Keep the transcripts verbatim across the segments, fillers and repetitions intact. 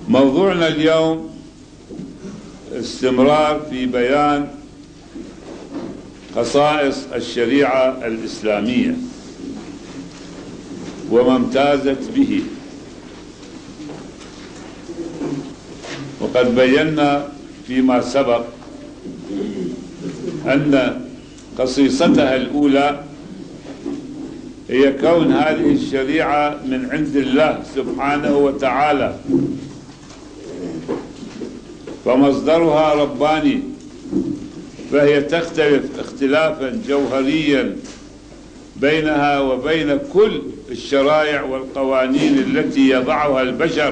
موضوعنا اليوم استمرار في بيان خصائص الشريعة الإسلامية وما امتازت به. وقد بينا فيما سبق أن خصيصتها الأولى هي كون هذه الشريعة من عند الله سبحانه وتعالى، فمصدرها رباني، فهي تختلف اختلافا جوهريا بينها وبين كل الشرائع والقوانين التي يضعها البشر،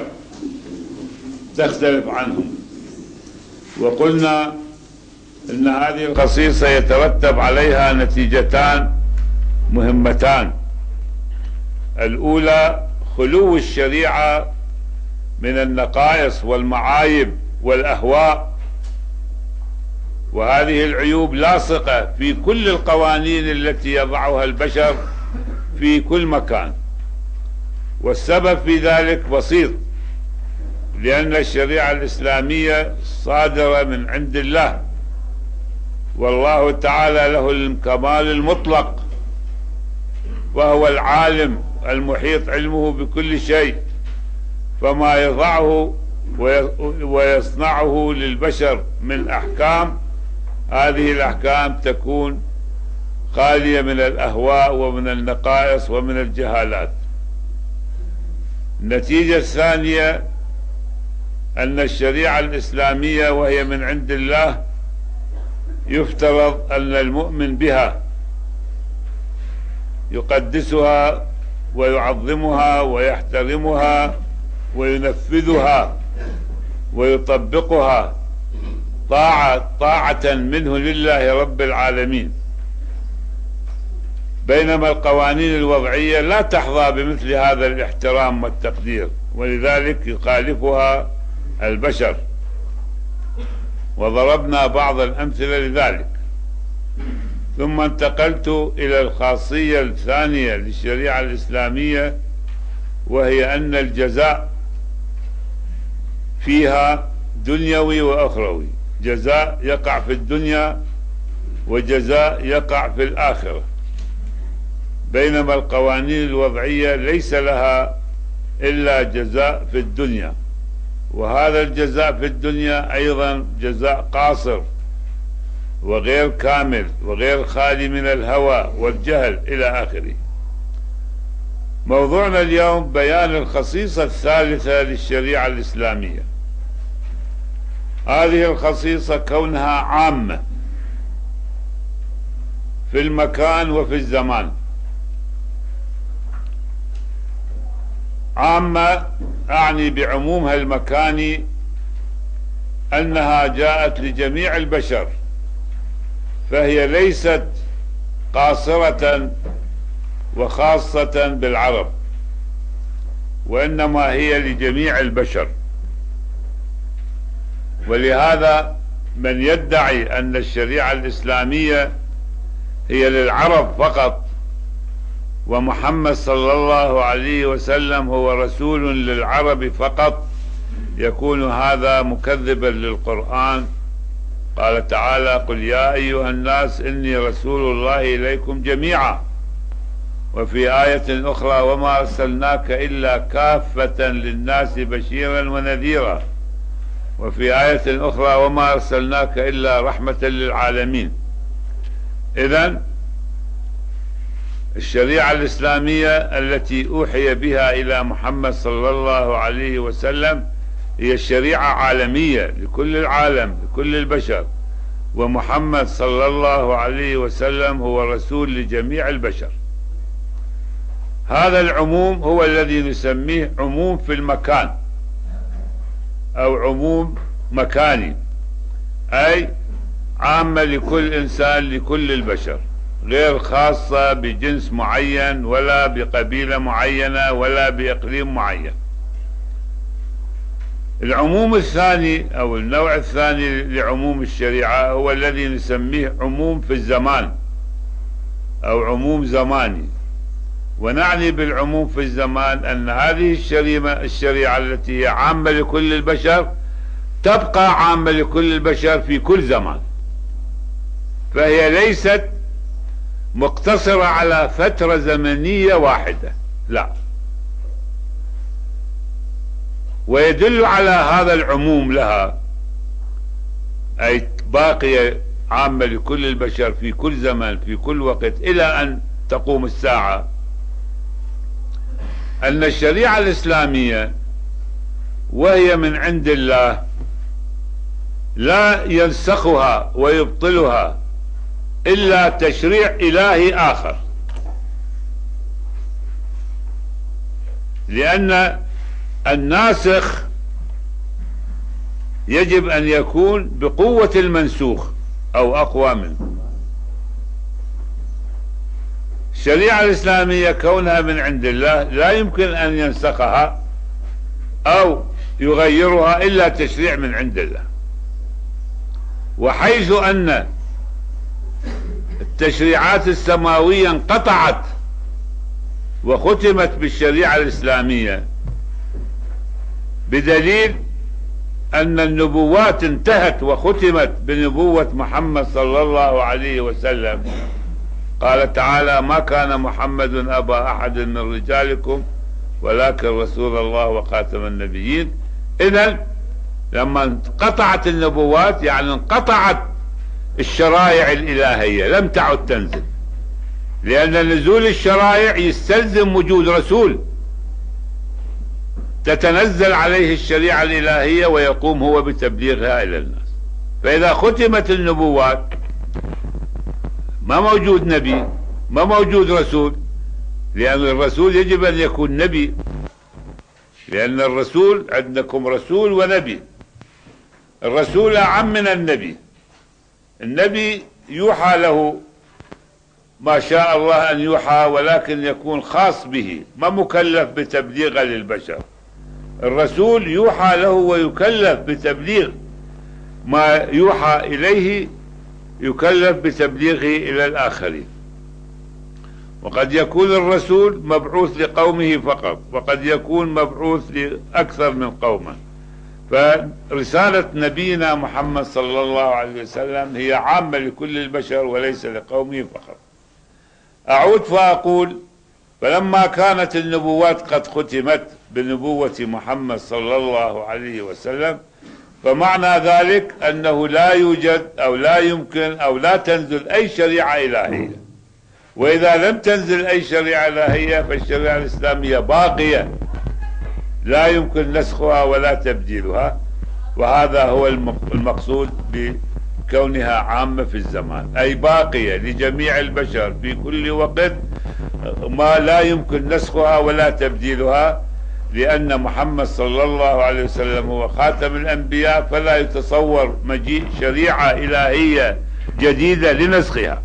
تختلف عنهم. وقلنا إن هذه الخصيصة يترتب عليها نتيجتان مهمتان: الأولى خلو الشريعة من النقائص والمعايب والأهواء، وهذه العيوب لاصقة في كل القوانين التي يضعها البشر في كل مكان. والسبب في ذلك بسيط، لأن الشريعة الإسلامية صادرة من عند الله، والله تعالى له الكمال المطلق، وهو العالم المحيط علمه بكل شيء، فما يضعه ويصنعه للبشر من أحكام، هذه الأحكام تكون خالية من الأهواء ومن النقائص ومن الجهالات. النتيجة الثانية أن الشريعة الإسلامية وهي من عند الله يفترض أن المؤمن بها يقدسها ويعظمها ويحترمها وينفذها ويطبقها طاعة طاعة منه لله رب العالمين، بينما القوانين الوضعية لا تحظى بمثل هذا الاحترام والتقدير، ولذلك يخالفها البشر، وضربنا بعض الأمثلة لذلك. ثم انتقلت إلى الخاصية الثانية للشريعة الإسلامية، وهي أن الجزاء فيها دنيوي وأخروي، جزاء يقع في الدنيا وجزاء يقع في الآخرة، بينما القوانين الوضعية ليس لها إلا جزاء في الدنيا، وهذا الجزاء في الدنيا أيضا جزاء قاصر وغير كامل وغير خالي من الهوى والجهل إلى آخره. موضوعنا اليوم بيان الخصيصة الثالثة للشريعة الإسلامية. هذه الخصيصة كونها عامة في المكان وفي الزمان. عامة أعني بعمومها المكاني أنها جاءت لجميع البشر، فهي ليست قاصرة وخاصة بالعرب، وإنما هي لجميع البشر. ولهذا من يدعي أن الشريعة الإسلامية هي للعرب فقط ومحمد صلى الله عليه وسلم هو رسول للعرب فقط، يكون هذا مكذبا للقرآن. قال تعالى: قل يا أيها الناس إني رسول الله إليكم جميعا. وفي آية أخرى: وما أرسلناك إلا كافة للناس بشيرا ونذيرا. وفي آية أخرى: وما أرسلناك إلا رحمة للعالمين. إذن الشريعة الإسلامية التي أوحي بها إلى محمد صلى الله عليه وسلم هي شريعة عالمية لكل العالم، لكل البشر، ومحمد صلى الله عليه وسلم هو رسول لجميع البشر. هذا العموم هو الذي نسميه عموم في المكان أو عموم مكاني، أي عامة لكل إنسان، لكل البشر، غير خاصة بجنس معين ولا بقبيلة معينة ولا بإقليم معين. العموم الثاني أو النوع الثاني لعموم الشريعة هو الذي نسميه عموم في الزمان أو عموم زماني، ونعني بالعموم في الزمان أن هذه الشريعة, الشريعة التي هي عامة لكل البشر تبقى عامة لكل البشر في كل زمان، فهي ليست مقتصرة على فترة زمنية واحدة، لا. ويدل على هذا العموم لها، أي باقية عامة لكل البشر في كل زمان في كل وقت إلى أن تقوم الساعة، أن الشريعة الإسلامية وهي من عند الله لا ينسخها ويبطلها إلا تشريع إلهي آخر، لأن الناسخ يجب أن يكون بقوة المنسوخ أو أقوى منه. الشريعة الإسلامية كونها من عند الله لا يمكن أن ينسخها أو يغيرها إلا تشريع من عند الله. وحيث أن التشريعات السماوية انقطعت وختمت بالشريعة الإسلامية، بدليل أن النبوات انتهت وختمت بنبوة محمد صلى الله عليه وسلم. قال تعالى: ما كان محمد أبا أحد من رجالكم ولكن رسول الله وخاتم النبيين. إذن لما انقطعت النبوات يعني انقطعت الشرائع الإلهية، لم تعد تنزل، لأن نزول الشرائع يستلزم وجود رسول تتنزل عليه الشريعة الإلهية ويقوم هو بتبليغها إلى الناس. فإذا ختمت النبوات ما موجود نبي، ما موجود رسول، لأن الرسول يجب أن يكون نبي، لأن الرسول عندكم رسول ونبي. الرسول أعم من النبي. النبي يوحى له ما شاء الله أن يوحى، ولكن يكون خاص به، ما مكلف بتبليغه للبشر. الرسول يوحى له ويكلف بتبليغ ما يوحى إليه، يكلف بتبليغه إلى الآخرين. وقد يكون الرسول مبعوث لقومه فقط، وقد يكون مبعوث لأكثر من قومه. فرسالة نبينا محمد صلى الله عليه وسلم هي عامة لكل البشر وليس لقومه فقط. أعود فأقول: فلما كانت النبوات قد ختمت بنبوة محمد صلى الله عليه وسلم، فمعنى ذلك أنه لا يوجد أو لا يمكن أو لا تنزل أي شريعة إلهية. وإذا لم تنزل أي شريعة إلهية فالشريعة الإسلامية باقية لا يمكن نسخها ولا تبديلها. وهذا هو المقصود بكونها عامة في الزمان، أي باقية لجميع البشر في كل وقت، ما لا يمكن نسخها ولا تبديلها، لأن محمد صلى الله عليه وسلم هو خاتم الأنبياء، فلا يتصور مجيء شريعة إلهية جديدة لنسخها.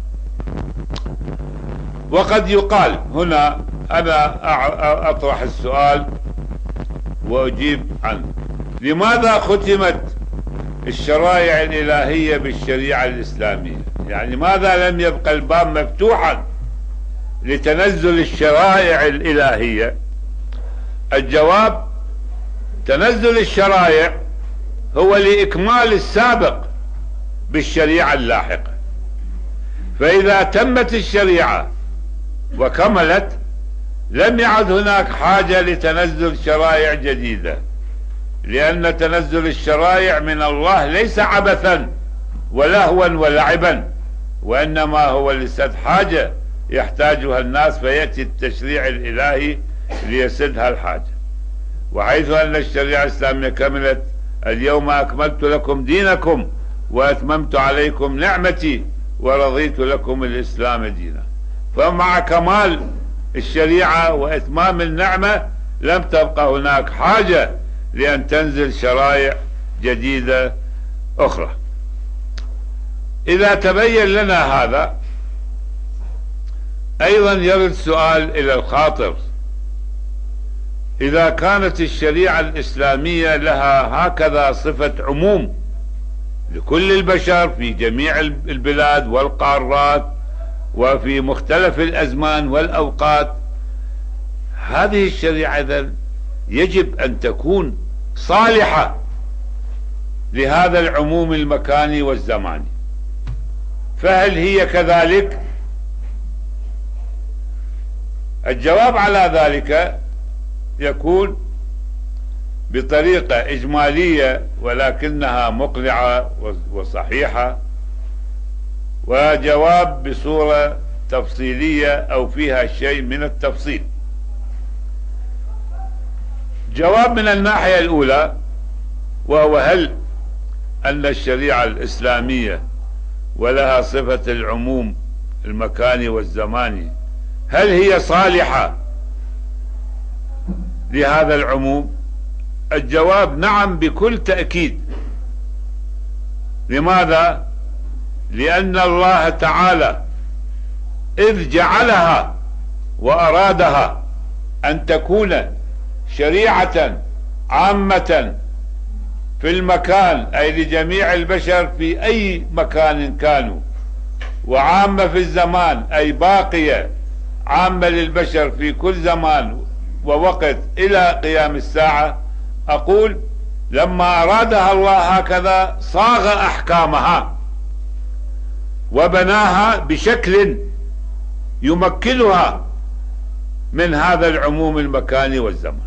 وقد يقال هنا، أنا أطرح السؤال وأجيب عنه: لماذا ختمت الشرائع الإلهية بالشريعة الإسلامية؟ يعني ماذا لم يبقى الباب مفتوحا لتنزل الشرائع الإلهية؟ الجواب: تنزل الشرائع هو لإكمال السابق بالشريعة اللاحقة. فإذا تمت الشريعة وكملت لم يعد هناك حاجة لتنزل شرائع جديدة، لأن تنزل الشرائع من الله ليس عبثا ولهوا ولعبا، وإنما هو لسد حاجة يحتاجها الناس، فيأتي التشريع الإلهي ليسدها الحاجة. وحيث أن الشريعة الإسلامية كملت: اليوم أكملت لكم دينكم وأتممت عليكم نعمتي ورضيت لكم الإسلام دينا. فمع كمال الشريعة وإتمام النعمة لم تبقى هناك حاجة لأن تنزل شرائع جديدة أخرى. إذا تبين لنا هذا، أيضا يرد سؤال إلى الخاطر: إذا كانت الشريعة الإسلامية لها هكذا صفة عموم لكل البشر في جميع البلاد والقارات وفي مختلف الأزمان والأوقات، هذه الشريعة إذن يجب أن تكون صالحة لهذا العموم المكاني والزماني. فهل هي كذلك؟ الجواب على ذلك يكون بطريقة إجمالية ولكنها مقنعة وصحيحة، وجواب بصورة تفصيلية أو فيها شيء من التفصيل. جواب من الناحية الأولى، وهو هل أن الشريعة الإسلامية ولها صفة العموم المكاني والزماني هل هي صالحة لهذا العموم؟ الجواب نعم بكل تأكيد. لماذا؟ لأن الله تعالى إذ جعلها وأرادها أن تكون شريعة عامة في المكان، أي لجميع البشر في أي مكان كانوا، وعامة في الزمان أي باقية عامة للبشر في كل زمان ووقت إلى قيام الساعة، أقول لما أرادها الله هكذا صاغ أحكامها وبناها بشكل يمكنها من هذا العموم المكاني والزماني.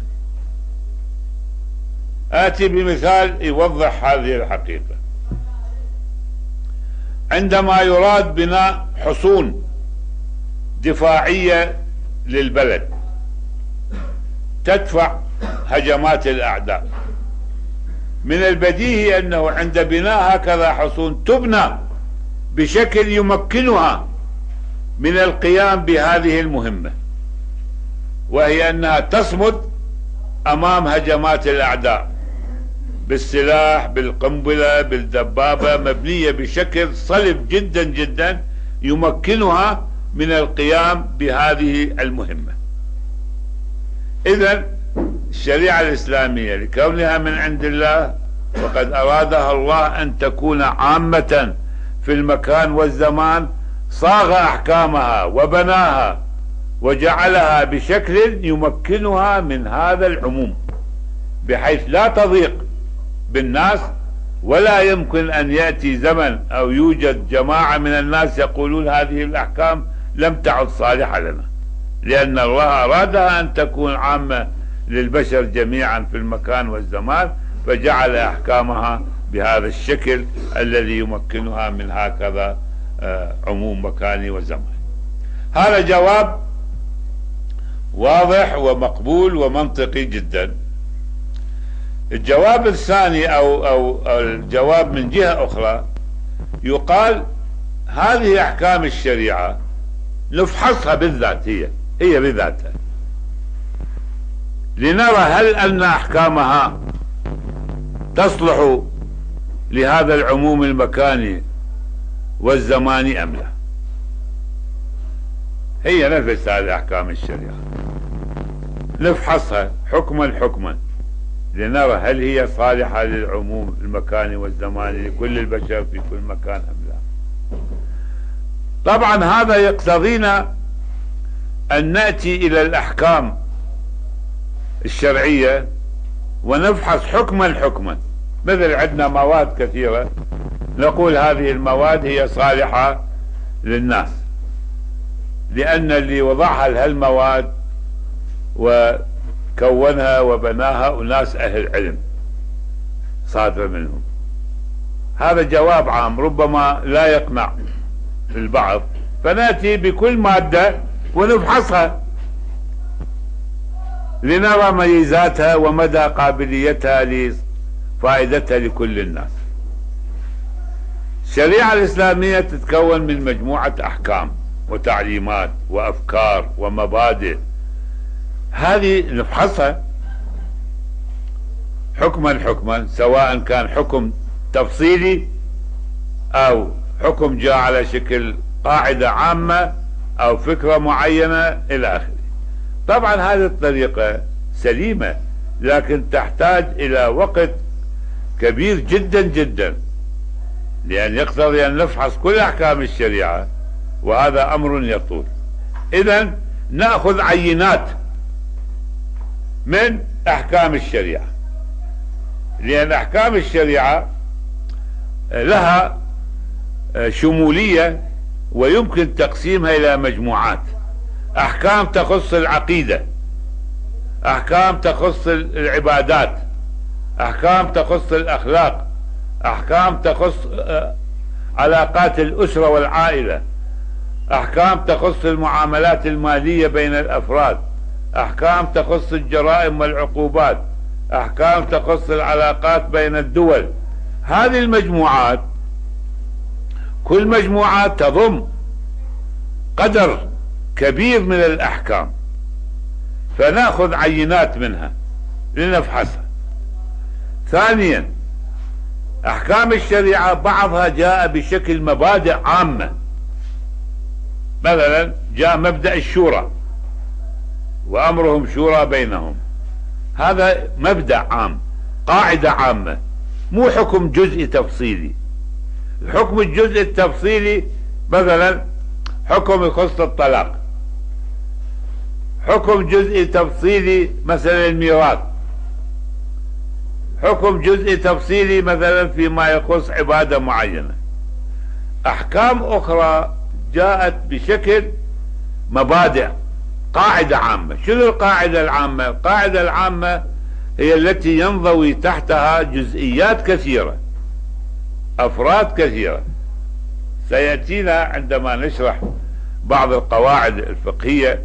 آتي بمثال يوضح هذه الحقيقة. عندما يراد بناء حصون دفاعية للبلد تدفع هجمات الأعداء، من البديهي أنه عند بناء هكذا حصون تبنى بشكل يمكنها من القيام بهذه المهمة، وهي أنها تصمد أمام هجمات الأعداء بالسلاح، بالقنبلة، بالدبابة، مبنية بشكل صلب جدا جدا يمكنها من القيام بهذه المهمة. إذن الشريعة الإسلامية لكونها من عند الله وقد أرادها الله أن تكون عامة في المكان والزمان، صاغ أحكامها وبناها وجعلها بشكل يمكنها من هذا العموم، بحيث لا تضيق بالناس، ولا يمكن أن يأتي زمن أو يوجد جماعة من الناس يقولون هذه الأحكام لم تعد صالحة لنا، لأن الله أرادها أن تكون عامة للبشر جميعا في المكان والزمان، فجعل أحكامها بهذا الشكل الذي يمكنها من هكذا عموم مكاني وزماني. هذا جواب واضح ومقبول ومنطقي جدا. الجواب الثاني أو, أو, أو الجواب من جهة أخرى، يقال هذه أحكام الشريعة نفحصها بالذات، هي هي بذاتها لنرى هل أن أحكامها تصلح لهذا العموم المكاني والزماني أم لا. هي نفس هذه أحكام الشريعة نفحصها حكما حكما لنرى هل هي صالحة للعموم المكاني والزماني لكل البشر في كل مكان أم لا. طبعا هذا يقتضينا أن نأتي إلى الأحكام الشرعية ونفحص حكما حكما. مثل عندنا مواد كثيرة نقول هذه المواد هي صالحة للناس لأن اللي وضعها لهالمواد وكونها وبناها أناس أهل علم صادر منهم. هذا جواب عام ربما لا يقنع البعض، فنأتي بكل مادة ونفحصها لنرى ميزاتها ومدى قابليتها لفائدتها لكل الناس. الشريعة الإسلامية تتكون من مجموعة أحكام وتعليمات وأفكار ومبادئ، هذه نفحصها حكما حكما، سواء كان حكم تفصيلي أو حكم جاء على شكل قاعدة عامة أو فكرة معينة إلى آخره. طبعا هذه الطريقة سليمة لكن تحتاج إلى وقت كبير جدا جدا، لأن يقتضي أن نفحص كل أحكام الشريعة وهذا أمر يطول. إذن نأخذ عينات من أحكام الشريعة، لأن أحكام الشريعة لها شمولية ويمكن تقسيمها إلى مجموعات. أحكام تخص العقيدة، أحكام تخص العبادات، أحكام تخص الأخلاق، أحكام تخص علاقات الأسرة والعائلة، أحكام تخص المعاملات المالية بين الأفراد، أحكام تخص الجرائم والعقوبات، أحكام تخص العلاقات بين الدول. هذه المجموعات كل مجموعة تضم قدر كبير من الأحكام، فنأخذ عينات منها لنفحصها. ثانيا، أحكام الشريعة بعضها جاء بشكل مبادئ عامة، مثلا جاء مبدأ الشورى وأمرهم شورى بينهم، هذا مبدأ عام، قاعدة عامة، مو حكم جزئي تفصيلي. الحكم الجزئي التفصيلي مثلا حكم يخص الطلاق، حكم جزئي تفصيلي مثلا الميراث، حكم جزئي تفصيلي مثلا فيما يخص عبادة معينة. أحكام أخرى جاءت بشكل مبادئ، قاعدة عامة. شنو القاعدة العامة؟ القاعدة العامة هي التي ينضوي تحتها جزئيات كثيرة، أفراد كثيرة، سيأتينا عندما نشرح بعض القواعد الفقهية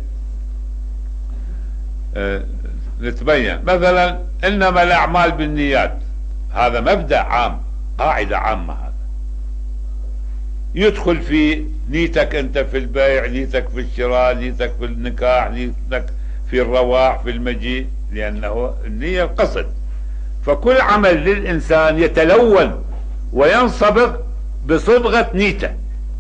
أه نتبين. مثلا إنما الأعمال بالنيات، هذا مبدأ عام، قاعدة عامة، هذا يدخل في نيتك أنت في البيع، نيتك في الشراء، نيتك في النكاح، نيتك في الرواح، في المجيء، لأنه النية القصد. فكل عمل للإنسان يتلون وينصبغ بصبغة نيته،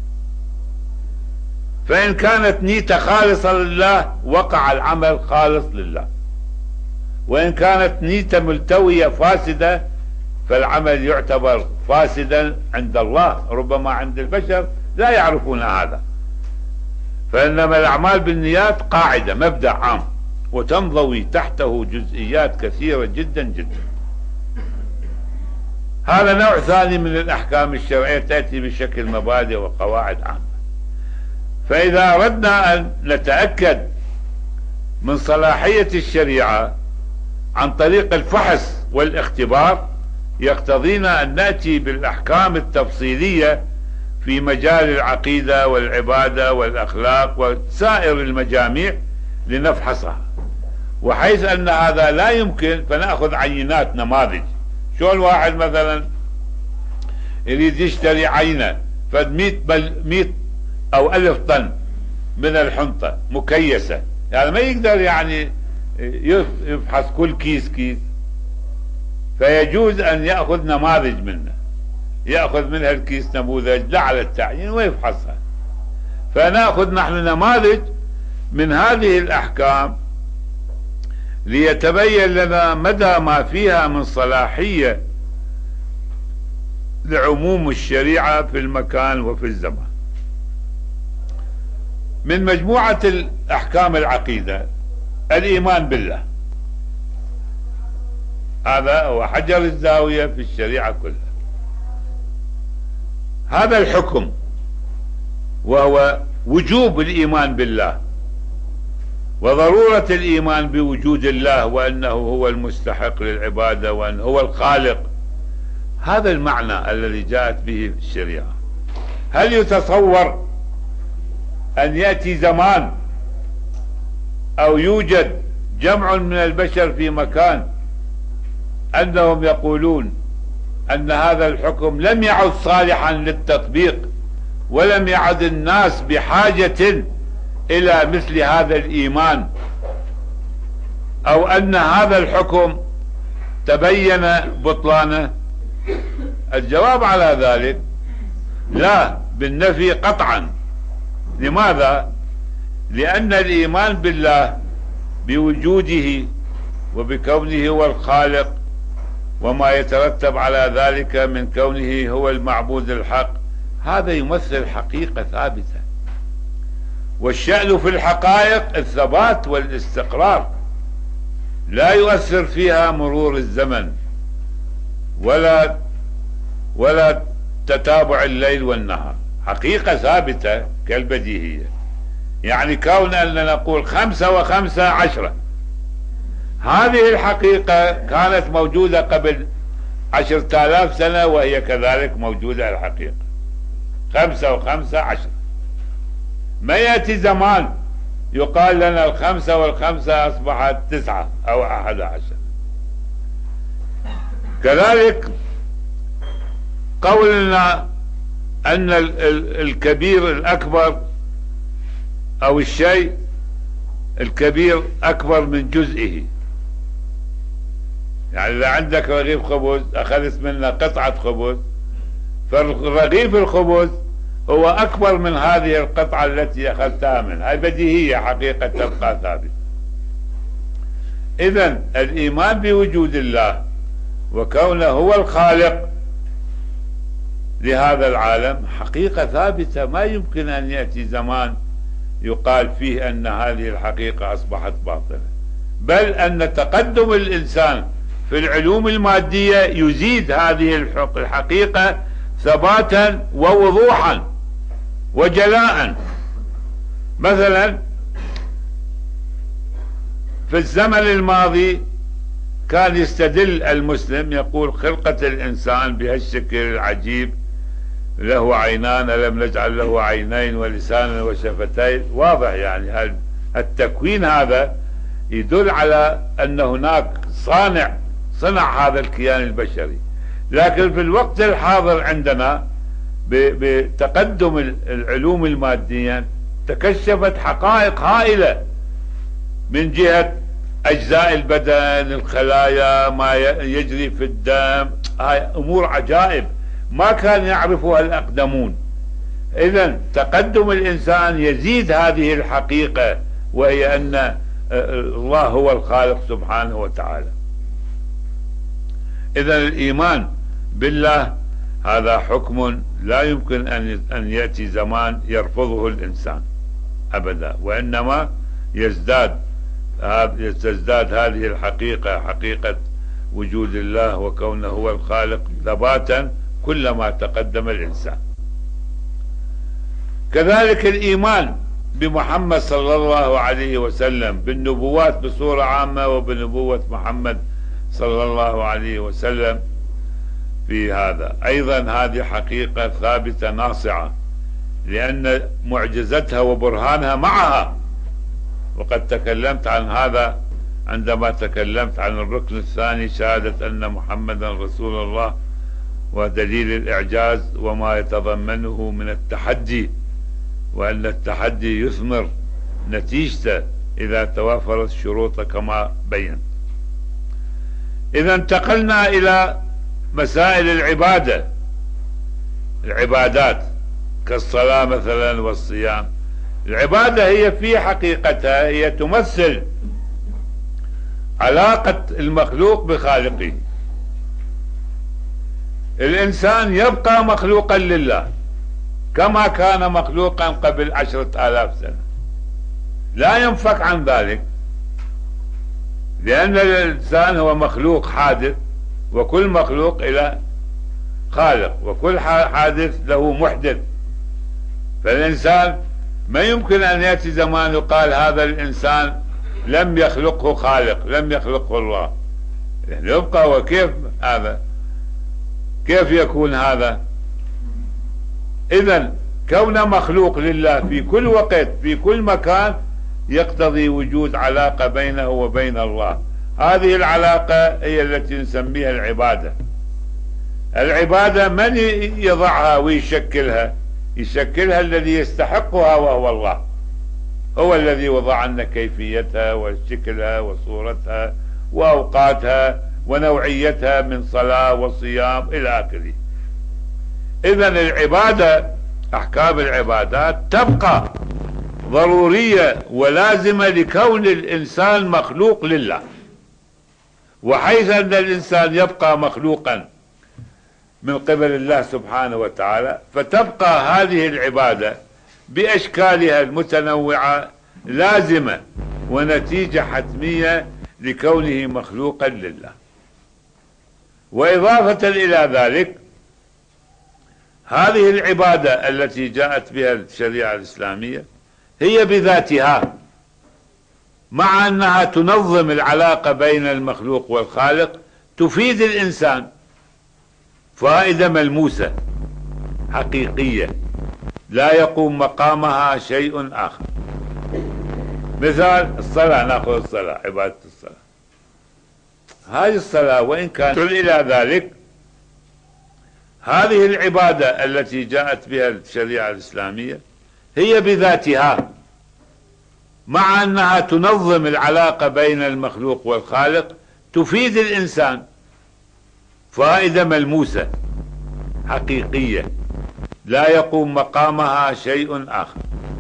فإن كانت نيته خالصة لله وقع العمل خالص لله، وإن كانت نيته ملتوية فاسدة فالعمل يعتبر فاسدا عند الله، ربما عند البشر لا يعرفون هذا. فإنما الأعمال بالنيات قاعدة، مبدأ عام، وتنضوي تحته جزئيات كثيرة جدا جدا. هذا نوع ثاني من الأحكام الشرعية، تأتي بشكل مبادئ وقواعد عامة. فإذا أردنا أن نتأكد من صلاحية الشريعة عن طريق الفحص والاختبار، يقتضينا أن نأتي بالأحكام التفصيلية في مجال العقيدة والعبادة والأخلاق وسائر المجاميع لنفحصها. وحيث أن هذا لا يمكن فنأخذ عينات، نماذج. شو الواحد مثلا يريد يشتري عينة فد مئة بل مئة أو ألف طن من الحنطة مكيسة، يعني ما يقدر يعني يفحص كل كيس كيس، فيجوز أن يأخذ نماذج منه، يأخذ منها الكيس نموذج لا على التعيين ويفحصها. فنأخذ نحن نماذج من هذه الأحكام ليتبين لنا مدى ما فيها من صلاحية لعموم الشريعة في المكان وفي الزمان. من مجموعة الأحكام العقيدة الإيمان بالله، هذا هو حجر الزاوية في الشريعة كلها. هذا الحكم وهو وجوب الإيمان بالله وضرورة الإيمان بوجود الله وأنه هو المستحق للعبادة وأنه هو الخالق. هذا المعنى الذي جاءت به الشريعة. هل يتصور أن يأتي زمان أو يوجد جمع من البشر في مكان أنهم يقولون أن هذا الحكم لم يعد صالحا للتطبيق ولم يعد الناس بحاجة إلى مثل هذا الإيمان، أو أن هذا الحكم تبين بطلانه؟ الجواب على ذلك لا، بالنفي قطعا. لماذا؟ لأن الإيمان بالله بوجوده وبكونه هو الخالق وما يترتب على ذلك من كونه هو المعبود الحق، هذا يمثل حقيقة ثابتة، والشأن في الحقائق الثبات والاستقرار. لا يؤثر فيها مرور الزمن ولا ولا تتابع الليل والنهار، حقيقة ثابتة كالبديهية. يعني كون أن نقول خمسة وخمسة عشرة، هذه الحقيقة كانت موجودة قبل عشرة آلاف سنة، وهي كذلك موجودة الحقيقة خمسة وخمسة عشرة. ما يأتي زمان يقال لنا الخمسة والخمسة أصبحت تسعة أو أحد عشر. كذلك قولنا أن الكبير الأكبر أو الشيء الكبير أكبر من جزئه. يعني إذا عندك رغيف خبز أخذت منه قطعة خبز، فالرغيف الخبز هو أكبر من هذه القطعة التي أخذتها منها. هذه بديهية، حقيقة تبقى ثابتة. إذن الإيمان بوجود الله وكونه هو الخالق لهذا العالم حقيقة ثابتة، ما يمكن أن يأتي زمان يقال فيه أن هذه الحقيقة أصبحت باطلة، بل أن تقدم الإنسان في العلوم المادية يزيد هذه الحقيقة ثباتا ووضوحا وجلاء. مثلا في الزمن الماضي كان يستدل المسلم يقول خلقة الإنسان بهالشكل العجيب، له عينان ألم نجعل له عينين ولسانا وشفتين. واضح يعني التكوين هذا يدل على أن هناك صانع صنع هذا الكيان البشري. لكن في الوقت الحاضر عندنا بتقدم العلوم المادية تكشفت حقائق هائلة من جهة أجزاء البدن، الخلايا، ما يجري في الدم، هاي أمور عجائب ما كان يعرفها الأقدمون. إذن تقدم الإنسان يزيد هذه الحقيقة، وهي أن الله هو الخالق سبحانه وتعالى. إذن الإيمان بالله هذا حكم لا يمكن أن أن يأتي زمان يرفضه الإنسان أبدا، وإنما يزداد تزداد هذه الحقيقة، حقيقة وجود الله وكونه هو الخالق، ثباتا كلما تقدم الإنسان. كذلك الإيمان بمحمد صلى الله عليه وسلم، بالنبوات بصورة عامة وبنبوة محمد صلى الله عليه وسلم، في هذا أيضا هذه حقيقة ثابتة ناصعة، لأن معجزتها وبرهانها معها. وقد تكلمت عن هذا عندما تكلمت عن الركن الثاني، شهادة أن محمدا رسول الله، ودليل الإعجاز وما يتضمنه من التحدي، وأن التحدي يثمر نتيجته إذا توافرت الشروط كما بين. إذا انتقلنا إلى مسائل العبادة، العبادات كالصلاة مثلا والصيام. العبادة هي في حقيقتها هي تمثل علاقة المخلوق بخالقه. الإنسان يبقى مخلوقا لله كما كان مخلوقا قبل عشرة آلاف سنة، لا ينفك عن ذلك، لأن الإنسان هو مخلوق حادث، وكل مخلوق إلى خالق، وكل حادث له محدث. فالإنسان ما يمكن أن يأتي زمان يقال هذا الإنسان لم يخلقه خالق، لم يخلقه الله، يعني يبقى. وكيف هذا؟ كيف يكون هذا؟ إذن كون مخلوق لله في كل وقت في كل مكان يقتضي وجود علاقة بينه وبين الله. هذه العلاقة هي التي نسميها العبادة. العبادة من يضعها ويشكلها؟ يشكلها الذي يستحقها وهو الله، هو الذي وضع لنا كيفيتها وشكلها وصورتها وأوقاتها ونوعيتها من صلاة وصيام إلى آخره. إذن العبادة، أحكام العبادات تبقى ضرورية ولازمة لكون الإنسان مخلوق لله. وحيث أن الإنسان يبقى مخلوقا من قبل الله سبحانه وتعالى، فتبقى هذه العبادة بأشكالها المتنوعة لازمة ونتيجة حتمية لكونه مخلوقا لله. وإضافة إلى ذلك، هذه العبادة التي جاءت بها الشريعة الإسلامية هي بذاتها، مع أنها تنظم العلاقة بين المخلوق والخالق، تفيد الإنسان فائدة ملموسة حقيقية لا يقوم مقامها شيء آخر. مثال الصلاة، نأخذ الصلاة، عبادة الصلاة. هذه الصلاة وإن كانت إلى ذلك، هذه العبادة التي جاءت بها الشريعة الإسلامية هي بذاتها، مع أنها تنظم العلاقة بين المخلوق والخالق، تفيد الإنسان فائدة ملموسة حقيقية لا يقوم مقامها شيء آخر.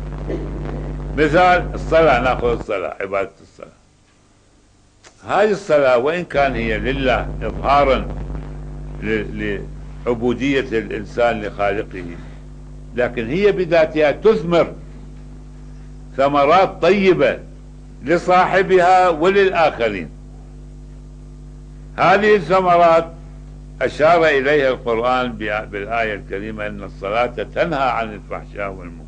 مثال الصلاة، نأخذ الصلاة، عبادة الصلاة. هذه الصلاة وإن كان هي لله إظهارا لعبودية الإنسان لخالقه، لكن هي بذاتها تثمر ثمرات طيبة لصاحبها وللآخرين. هذه الثمرات أشار إليها القرآن بالآية الكريمة: إن الصلاة تنهى عن الفحشاء والمنكر.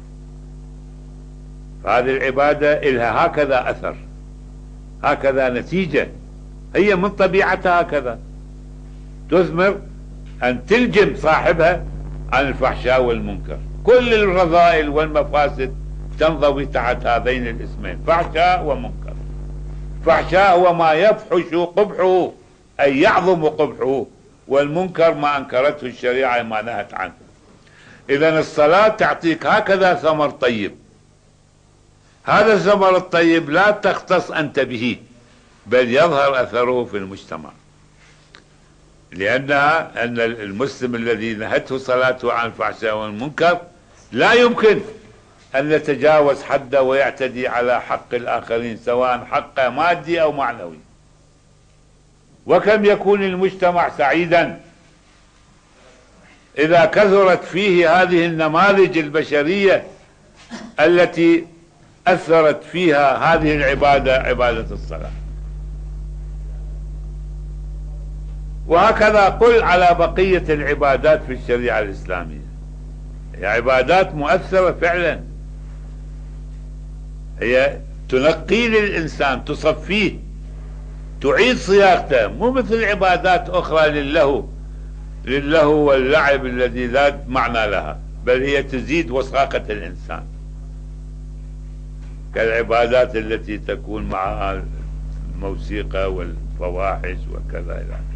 فهذه العبادة إلها هكذا أثر، هكذا نتيجة، هي من طبيعتها هكذا، تثمر أن تلجم صاحبها عن الفحشاء والمنكر. كل الرذائل والمفاسد تنضوي تحت هذين الاسمين، فحشاء ومنكر. فحشاء هو ما يفحش قبحه، أي يعظم قبحه، والمنكر ما أنكرته الشريعة، ما نهت عنه. إذن الصلاة تعطيك هكذا ثمر طيب. هذا الثمر الطيب لا تختص أنت به، بل يظهر أثره في المجتمع، لأنها أن المسلم الذي نهته صلاته عن الفحشاء والمنكر لا يمكن أن يتجاوز حده ويعتدي على حق الآخرين، سواء حق مادي أو معنوي. وكم يكون المجتمع سعيدا إذا كثرت فيه هذه النماذج البشرية التي أثرت فيها هذه العبادة، عبادة الصلاة. وهكذا قل على بقية العبادات في الشريعة الإسلامية، هي عبادات مؤثرة فعلا، هي تنقي للإنسان، تصفيه، تعيد صياغته، مو مثل عبادات أخرى للهو للهو واللعب الذي لا معنى لها، بل هي تزيد وثاقة الإنسان، كالعبادات التي تكون معها الموسيقى والفواحش وكذا إلى آخره.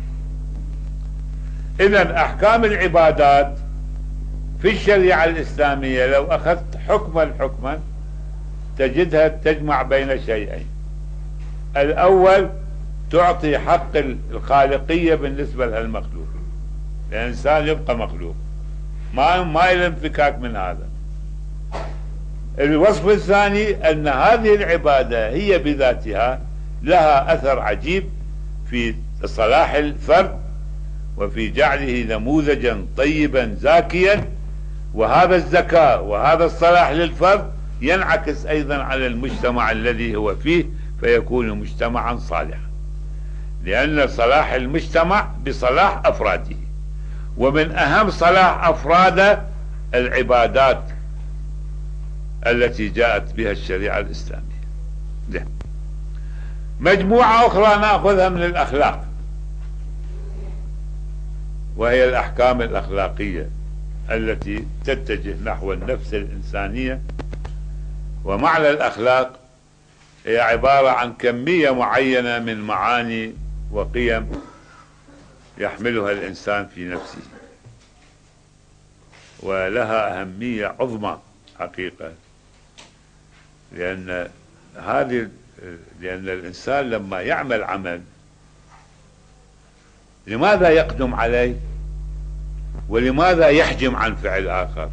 إذن أحكام العبادات في الشريعة الإسلامية لو أخذت حكما حكما تجدها تجمع بين شيئين: الأول تعطي حق الخالقية بالنسبة للمخلوق، الإنسان يبقى مخلوق، ما ما إلى انفكاك من هذا. الوصف الثاني أن هذه العبادة هي بذاتها لها أثر عجيب في صلاح الفرد وفي جعله نموذجا طيبا زاكيا، وهذا الزكاة وهذا الصلاح للفرد ينعكس أيضا على المجتمع الذي هو فيه، فيكون مجتمعا صالحا، لأن صلاح المجتمع بصلاح أفراده، ومن أهم صلاح أفراد العبادات التي جاءت بها الشريعة الإسلامية. ده. مجموعة أخرى نأخذها من الأخلاق، وهي الأحكام الأخلاقية التي تتجه نحو النفس الإنسانية. ومعنى الأخلاق هي عبارة عن كمية معينة من معاني وقيم يحملها الإنسان في نفسه، ولها أهمية عظمى حقيقة، لأن هذه لأن الإنسان لما يعمل عمل لماذا يقدم عليه ولماذا يحجم عن فعل آخر؟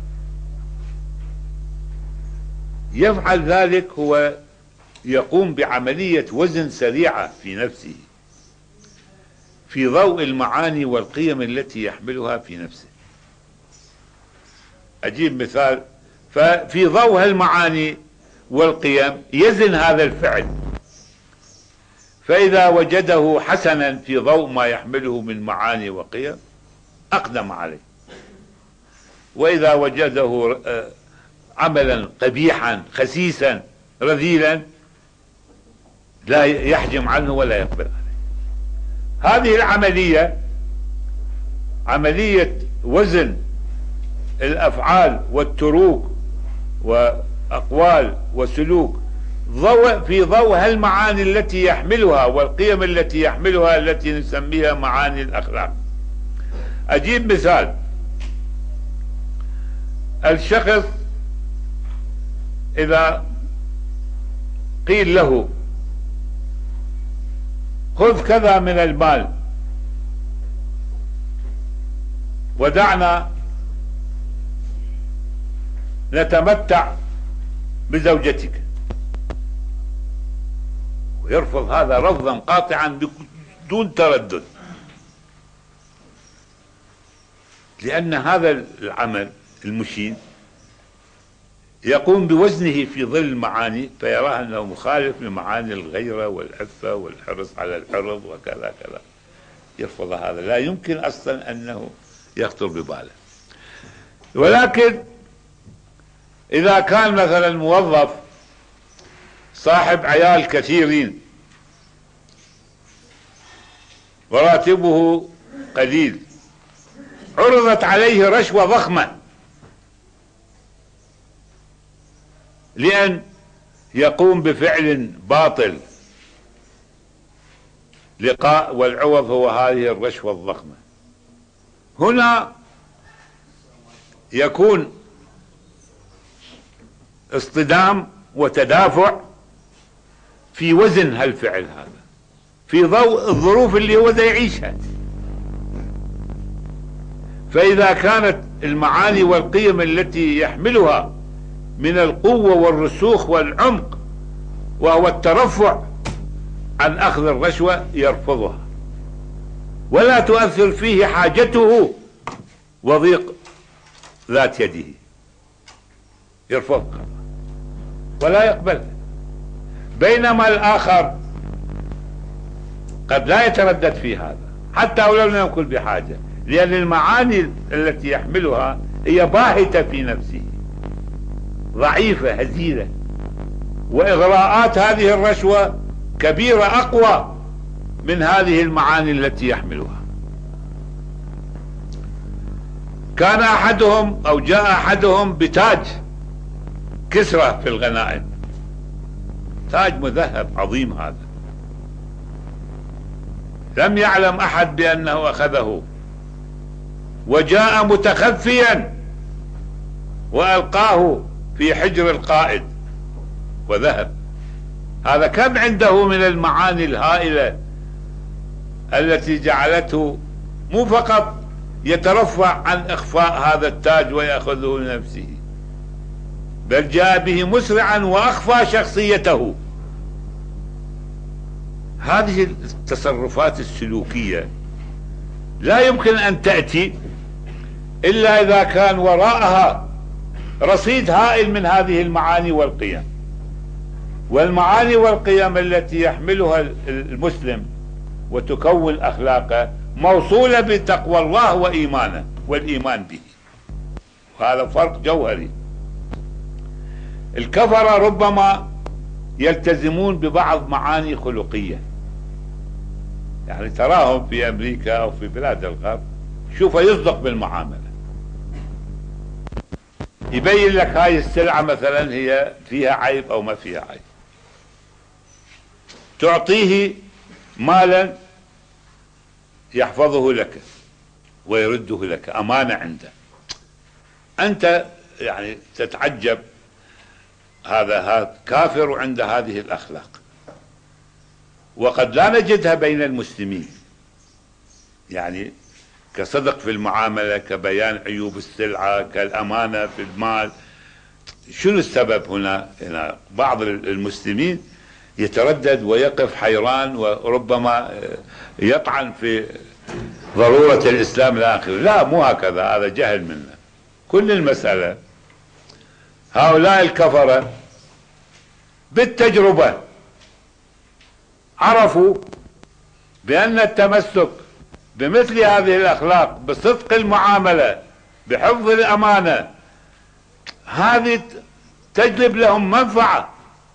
يفعل ذلك هو يقوم بعملية وزن سريعة في نفسه في ضوء المعاني والقيم التي يحملها في نفسه. أجيب مثال: ففي ضوء المعاني والقيم يزن هذا الفعل، فإذا وجده حسنا في ضوء ما يحمله من معاني وقيم أقدم عليه، وإذا وجده عملا قبيحا خسيسا رذيلا لا يحجم عنه ولا يقبل عليه. هذه العملية عملية وزن الأفعال والتروك وأقوال وسلوك ضوء في ضوء هالمعاني التي يحملها والقيم التي يحملها التي نسميها معاني الأخلاق. أجيب مثال. الشخص إذا قيل له خذ كذا من المال ودعنا نتمتع بزوجتك، ويرفض هذا رفضا قاطعا بدون تردد، لأن هذا العمل المشين يقوم بوزنه في ظل المعاني فيراه أنه مخالف لمعاني الغيرة والعفة والحرص على العرض وكذا كذا، يرفض هذا، لا يمكن أصلا أنه يخطر بباله. ولكن إذا كان مثلا موظف صاحب عيال كثيرين وراتبه قليل عرضت عليه رشوة ضخمة لأن يقوم بفعل باطل لقاء والعوض هو هذه الرشوة الضخمة، هنا يكون اصطدام وتدافع في وزن هالفعل هذا في ضوء الظروف اللي هو دا يعيشها. فإذا كانت المعاني والقيم التي يحملها من القوة والرسوخ والعمق وهو الترفع عن أخذ الرشوة يرفضها، ولا تؤثر فيه حاجته وضيق ذات يده، يرفضها ولا يقبلها. بينما الآخر قد لا يتردد في هذا حتى ولو لم يكن بحاجة، لأن المعاني التي يحملها هي باهتة في نفسه ضعيفة هزيلة، وإغراءات هذه الرشوة كبيرة أقوى من هذه المعاني التي يحملها. كان أحدهم أو جاء أحدهم بتاج كسرى في الغنائم، تاج مذهب عظيم هذا، لم يعلم أحد بأنه أخذه، وجاء متخفيا وألقاه في حجر القائد وذهب. هذا كم عنده من المعاني الهائلة التي جعلته مو فقط يترفع عن إخفاء هذا التاج ويأخذه لنفسه، بل جاء به مسرعا وأخفى شخصيته. هذه التصرفات السلوكية لا يمكن أن تأتي إلا إذا كان وراءها رصيد هائل من هذه المعاني والقيم. والمعاني والقيم التي يحملها المسلم وتكون أخلاقه موصولة بتقوى الله وإيمانه والإيمان به، وهذا فرق جوهري. الكفرة ربما يلتزمون ببعض معاني خلقية، يعني تراهم في أمريكا أو في بلاد الغرب شوف يصدق بالمعاملة، يبين لك هاي السلعة مثلا هي فيها عيب أو ما فيها عيب، تعطيه مالا يحفظه لك ويرده لك، أمانة عنده. أنت يعني تتعجب، هذا هذا كافر عند هذه الأخلاق، وقد لا نجدها بين المسلمين، يعني كصدق في المعاملة، كبيان عيوب السلعة، كالأمانة في المال. شنو السبب هنا؟ هنا بعض المسلمين يتردد ويقف حيران وربما يطعن في ضرورة الإسلام الآخر. لا، مو هكذا، هذا جهل منا. كل المسألة هؤلاء الكفرة بالتجربة عرفوا بأن التمسك بمثل هذه الأخلاق، بصدق المعاملة، بحفظ الأمانة، هذه تجلب لهم منفعة.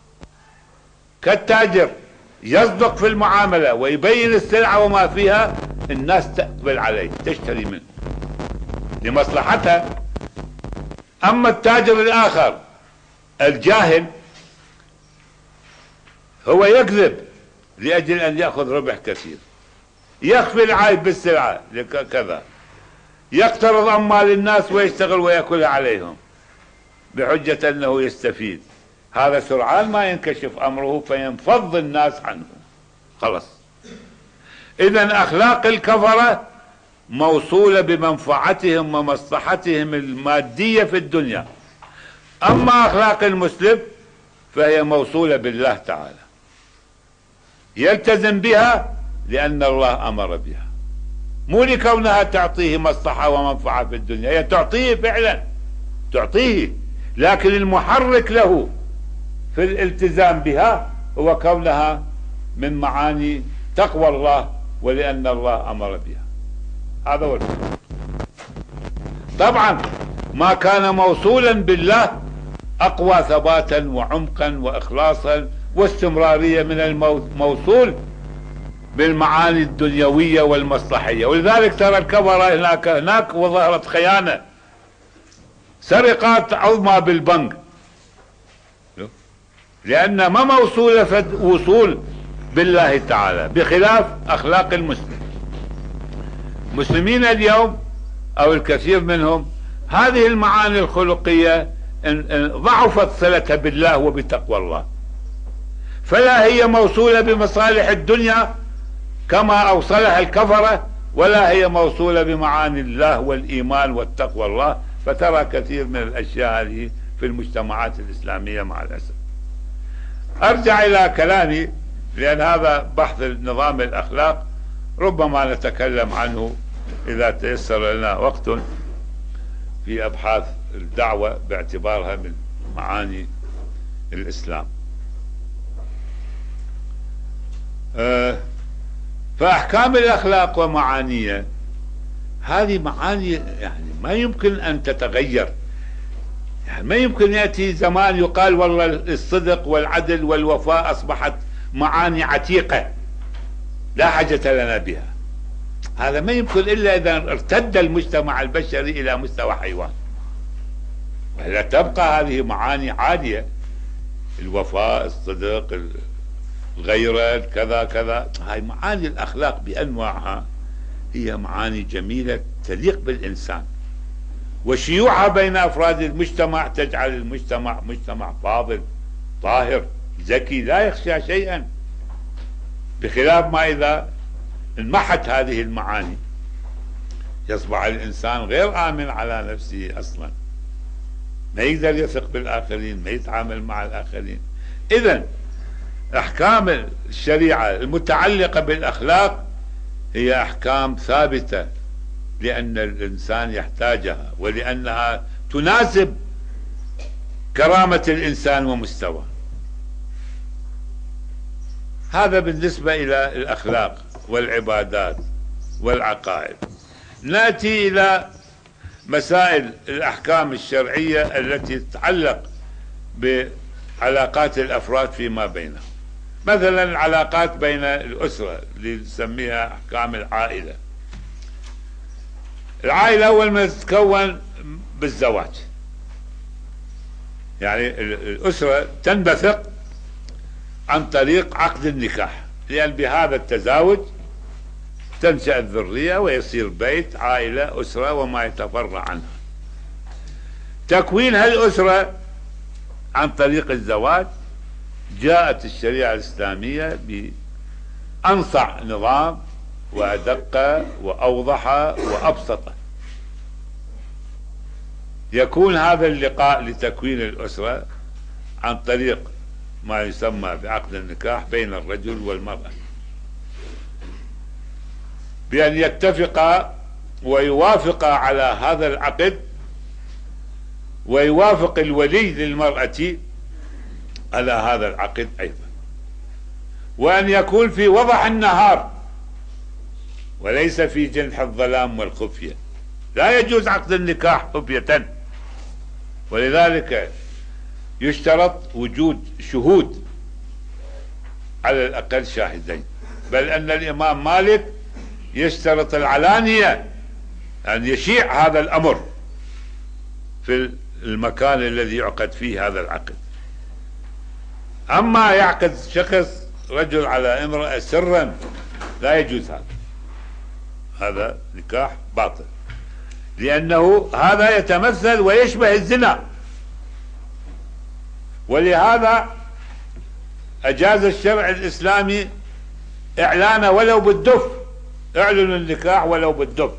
كالتاجر يصدق في المعاملة ويبين السلعة وما فيها، الناس تقبل عليه تشتري منه لمصلحتها. أما التاجر الآخر الجاهل هو يكذب لأجل أن يأخذ ربح كثير، يخفي العيب بالسلعة كذا، يقترض أموال الناس ويشتغل ويأكلها عليهم بحجة أنه يستفيد. هذا سرعان ما ينكشف أمره فينفض الناس عنه خلص. إذن أخلاق الكفرة موصولة بمنفعتهم ومصلحتهم المادية في الدنيا، أما أخلاق المسلم فهي موصولة بالله تعالى، يلتزم بها لأن الله أمر بها، مو لكونها تعطيه مصلحة ومنفعة في الدنيا. هي تعطيه فعلا، تعطيه، لكن المحرك له في الالتزام بها هو كونها من معاني تقوى الله ولأن الله أمر بها. هذا هو الفرق. طبعا ما كان موصولا بالله أقوى ثباتا وعمقا وإخلاصا واستمرارية من الموصول بالمعاني الدنيوية والمصلحية. ولذلك ترى الكفرة هناك هناك وظهرت خيانة، سرقات عظمى بالبنك، لأن ما موصولة وصول بالله تعالى، بخلاف أخلاق المسلم. المسلمين اليوم أو الكثير منهم هذه المعاني الخلقية ضعفت صلتها بالله وبتقوى الله، فلا هي موصولة بمصالح الدنيا كما أوصلها الكفرة، ولا هي موصولة بمعاني الله والإيمان والتقوى الله. فترى كثير من الأشياء هذه في المجتمعات الإسلامية مع الأسف. أرجع إلى كلامي، لأن هذا بحث نظام الأخلاق ربما نتكلم عنه إذا تيسر لنا وقت في أبحاث الدعوة باعتبارها من معاني الإسلام. أه فأحكام الأخلاق ومعانيها هذه معاني يعني ما يمكن أن تتغير. يعني ما يمكن يأتي زمان يقال والله الصدق والعدل والوفاء أصبحت معاني عتيقة لا حاجة لنا بها. هذا ما يمكن إلا إذا ارتد المجتمع البشري إلى مستوى حيوان، وإلا تبقى هذه معاني عالية، الوفاء، الصدق، الغيرة، كذا كذا. هاي معاني الأخلاق بأنواعها هي معاني جميلة تليق بالإنسان، وشيوعها بين أفراد المجتمع تجعل المجتمع مجتمع فاضل طاهر ذكي لا يخشى شيئا، بخلاف ما إذا انمحت هذه المعاني يصبح الإنسان غير آمن على نفسه أصلا، ما يقدر يثق بالآخرين، ما يتعامل مع الآخرين. إذن أحكام الشريعة المتعلقة بالأخلاق هي أحكام ثابتة لأن الإنسان يحتاجها، ولأنها تناسب كرامة الإنسان ومستواه. هذا بالنسبة إلى الأخلاق والعبادات والعقائد. نأتي إلى مسائل الأحكام الشرعية التي تتعلق بعلاقات الأفراد فيما بينهم. مثلا العلاقات بين الأسرة اللي نسميها أحكام العائلة. العائلة أول ما تتكون بالزواج، يعني الأسرة تنبثق عن طريق عقد النكاح، لأن بهذا التزاوج تنشأ الذرية ويصير بيت، عائلة، أسرة وما يتفرع عنها. تكوين هالأسرة عن طريق الزواج جاءت الشريعة الإسلامية بأنصع نظام وأدق وأوضح وأبسط. يكون هذا اللقاء لتكوين الأسرة عن طريق ما يسمى بعقد النكاح بين الرجل والمرأة، بأن يتفقا ويوافقا على هذا العقد، ويوافق الولي للمرأة على هذا العقد أيضا. وأن يكون في وضح النهار وليس في جنح الظلام والخفية. لا يجوز عقد النكاح خفية، ولذلك يشترط وجود شهود، على الأقل شاهدين، بل أن الإمام مالك يشترط العلانية، أن يشيع هذا الأمر في المكان الذي يعقد فيه هذا العقد. أما يعقد شخص رجل على امرأة سرا لا يجوز هذا، هذا نكاح باطل، لأنه هذا يتمثل ويشبه الزنا. ولهذا أجاز الشرع الإسلامي إعلانه ولو بالدف، اعلنوا النكاح ولو بالدف.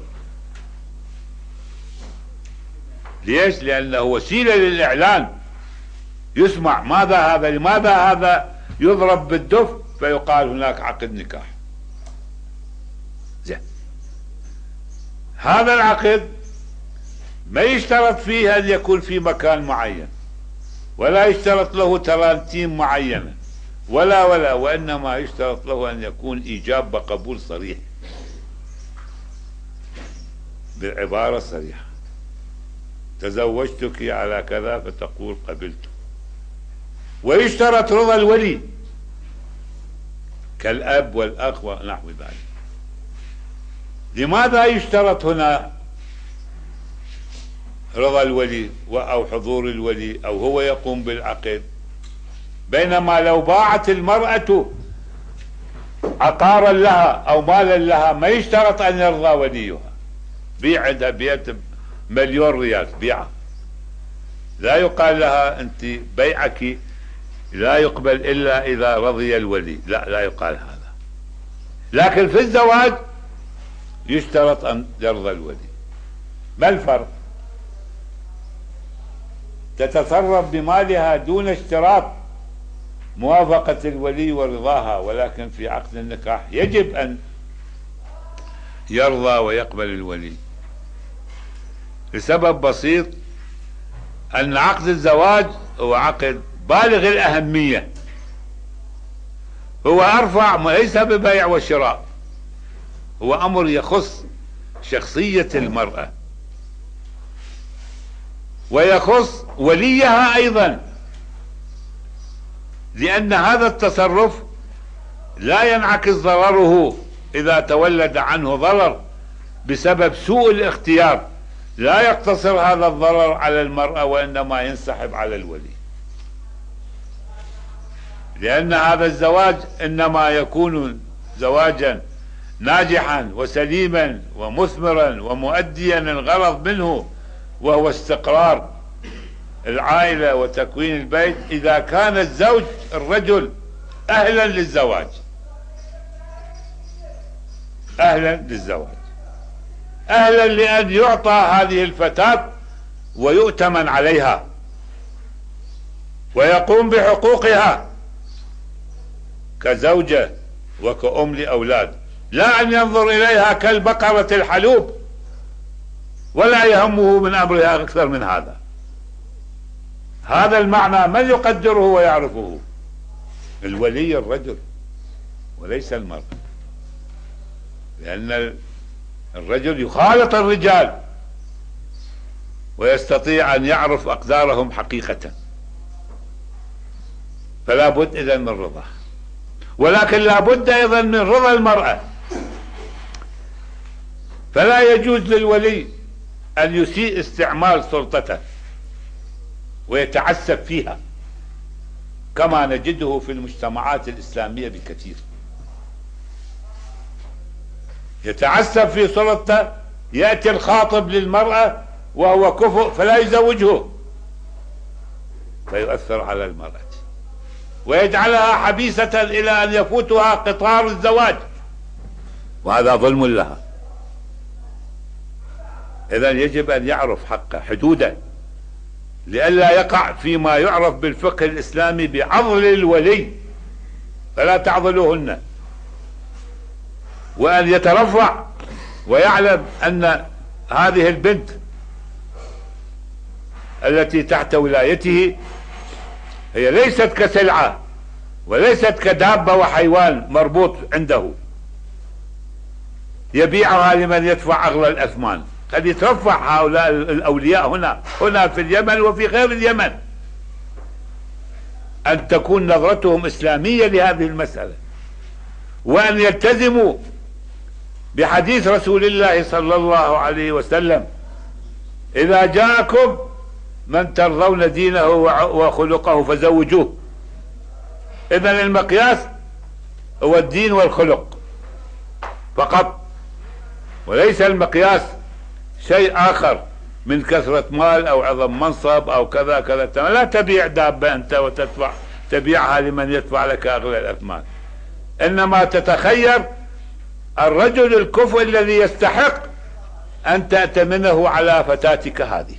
ليش؟ لأنه وسيلة للإعلان، يسمع ماذا هذا، لماذا هذا يضرب بالدف، فيقال هناك عقد نكاح. زين، هذا العقد ما يشترط فيه أن يكون في مكان معين، ولا يشترط له ترانتيم معينة، ولا ولا وإنما يشترط له أن يكون إيجاب بقبول صريح، بالعبارة صريحة: تزوجتك على كذا، فتقول قبلت. ويشترط رضا الولي كالأب والأخ ونحو ذلك. لماذا يشترط هنا رضا الولي أو حضور الولي أو هو يقوم بالعقد، بينما لو باعت المرأة عقارا لها أو مالا لها ما يشترط أن يرضى وليها؟ بيع عندها بيت مليون ريال، بيعها، لا يقال لها أنت بيعك لا يقبل إلا إذا رضي الولي، لا لا يقال هذا. لكن في الزواج يشترط أن يرضى الولي. ما الفرق؟ تتصرف بمالها دون اشتراط موافقة الولي ورضاها، ولكن في عقد النكاح يجب أن يرضى ويقبل الولي، لسبب بسيط: أن عقد الزواج هو عقد بالغ الأهمية، هو أرفع، ليس ببيع وشراء، هو أمر يخص شخصية المرأة ويخص وليها أيضا، لأن هذا التصرف لا ينعكس ضرره إذا تولد عنه ضرر بسبب سوء الاختيار، لا يقتصر هذا الضرر على المرأة وإنما ينسحب على الولي، لأن هذا الزواج إنما يكون زواجا ناجحا وسليما ومثمرا ومؤديا الغرض منه، وهو استقرار العائلة وتكوين البيت، إذا كان الزوج الرجل أهلا للزواج، أهلا للزواج، أهلا لأن يعطى هذه الفتاة ويؤتمن عليها ويقوم بحقوقها كزوجة وكأم لأولاد، لا أن ينظر إليها كالبقرة الحلوب ولا يهمه من أمرها أكثر من هذا. هذا المعنى من يقدره ويعرفه؟ الولي الرجل وليس المرأة، لأن الرجل يخالط الرجال ويستطيع أن يعرف أقدارهم حقيقة، فلا بد إذن من رضا، ولكن لا بد أيضا من رضا المرأة. فلا يجوز للولي أن يسيء استعمال سلطته ويتعسف فيها، كما نجده في المجتمعات الإسلامية بكثير، يتعسف في سلطته، يأتي الخاطب للمرأة وهو كفء فلا يزوجه، فيؤثر على المرأة ويجعلها حبيسة إلى أن يفوتها قطار الزواج، وهذا ظلم لها. إذن يجب أن يعرف حقه، حدوده، لئلا يقع فيما يعرف بالفقه الإسلامي بعضل الولي، فلا تعضلوهن، وأن يترفع ويعلم أن هذه البنت التي تحت ولايته هي ليست كسلعة وليست كدابة وحيوان مربوط عنده يبيعها لمن يدفع أغلى الأثمان. قد يترفع هؤلاء الأولياء هنا هنا في اليمن وفي غير اليمن أن تكون نظرتهم إسلامية لهذه المسألة، وأن يلتزموا بحديث رسول الله صلى الله عليه وسلم: إذا جاءكم من ترضون دينه وخلقه فزوجوه. إذن المقياس هو الدين والخلق فقط، وليس المقياس شيء آخر من كثرة مال أو عظم منصب أو كذا كذا. لا تبيع دابة أنت وتدفع تبيعها لمن يدفع لك أغلى الأثمان، إنما تتخير الرجل الكفء الذي يستحق أن تأتمنه على فتاتك هذه.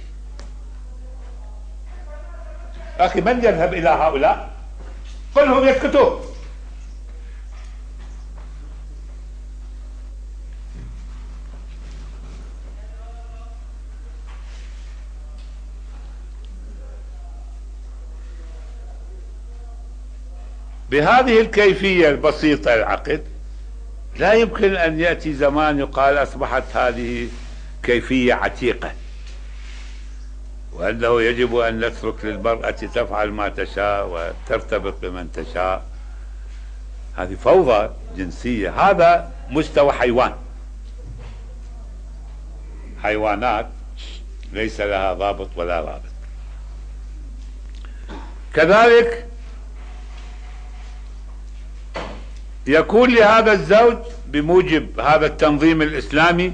أخي من يذهب إلى هؤلاء؟ قلهم يسكتوا. بهذه الكيفية البسيطة العقد لا يمكن أن يأتي زمان يقال أصبحت هذه كيفية عتيقة، وأنه يجب أن نترك للمرأة تفعل ما تشاء وترتبط بمن تشاء. هذه فوضى جنسية، هذا مستوى حيوان، حيوانات ليس لها ضابط ولا رابط. كذلك يكون لهذا الزوج بموجب هذا التنظيم الإسلامي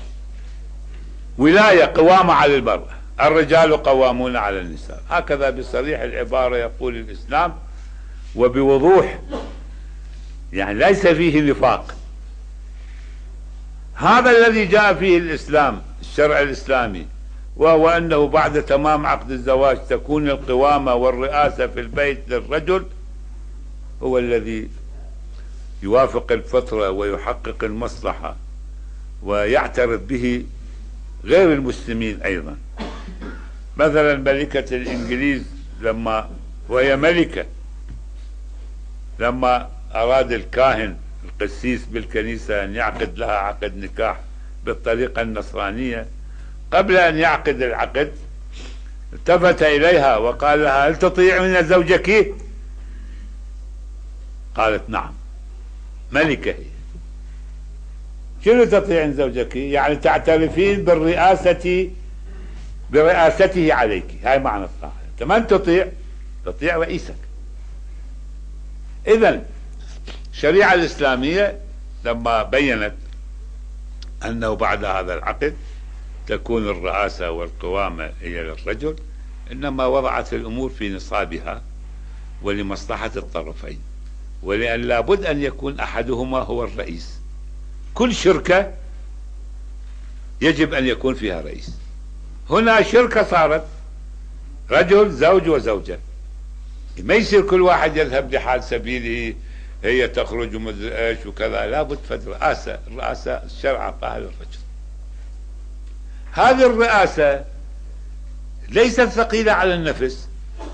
ولاية قوامة على المرأة. الرجال قوامون على النساء، هكذا بصريح العبارة يقول الإسلام وبوضوح، يعني ليس فيه نفاق. هذا الذي جاء فيه الإسلام الشرع الإسلامي، وهو أنه بعد تمام عقد الزواج تكون القوامة والرئاسة في البيت للرجل، هو الذي يوافق الفطرة ويحقق المصلحة ويعترف به غير المسلمين أيضا. مثلا ملكة الإنجليز لما وهي ملكة، لما أراد الكاهن القسيس بالكنيسة أن يعقد لها عقد نكاح بالطريقة النصرانية، قبل أن يعقد العقد التفت إليها وقال لها: هل تطيعين زوجك؟ قالت: نعم. ملكة هي. شنو تطيعين زوجك؟ يعني تعترفين بالرئاسة برئاسته عليك، هاي معنى الطاعة. انت من تطيع؟ تطيع رئيسك. اذن الشريعة الإسلامية لما بينت أنه بعد هذا العقد تكون الرئاسة والقوامة هي للرجل، إنما وضعت الأمور في نصابها ولمصلحة الطرفين، ولأن لابد أن يكون أحدهما هو الرئيس. كل شركة يجب أن يكون فيها رئيس. هنا شركة صارت رجل زوج وزوجة، ما يصير كل واحد يذهب لحال سبيله، هي تخرج ومدري ايش وكذا. لابد فد رئاسة. الرئاسة الشرع قال للرجل. هذه الرئاسة ليست ثقيلة على النفس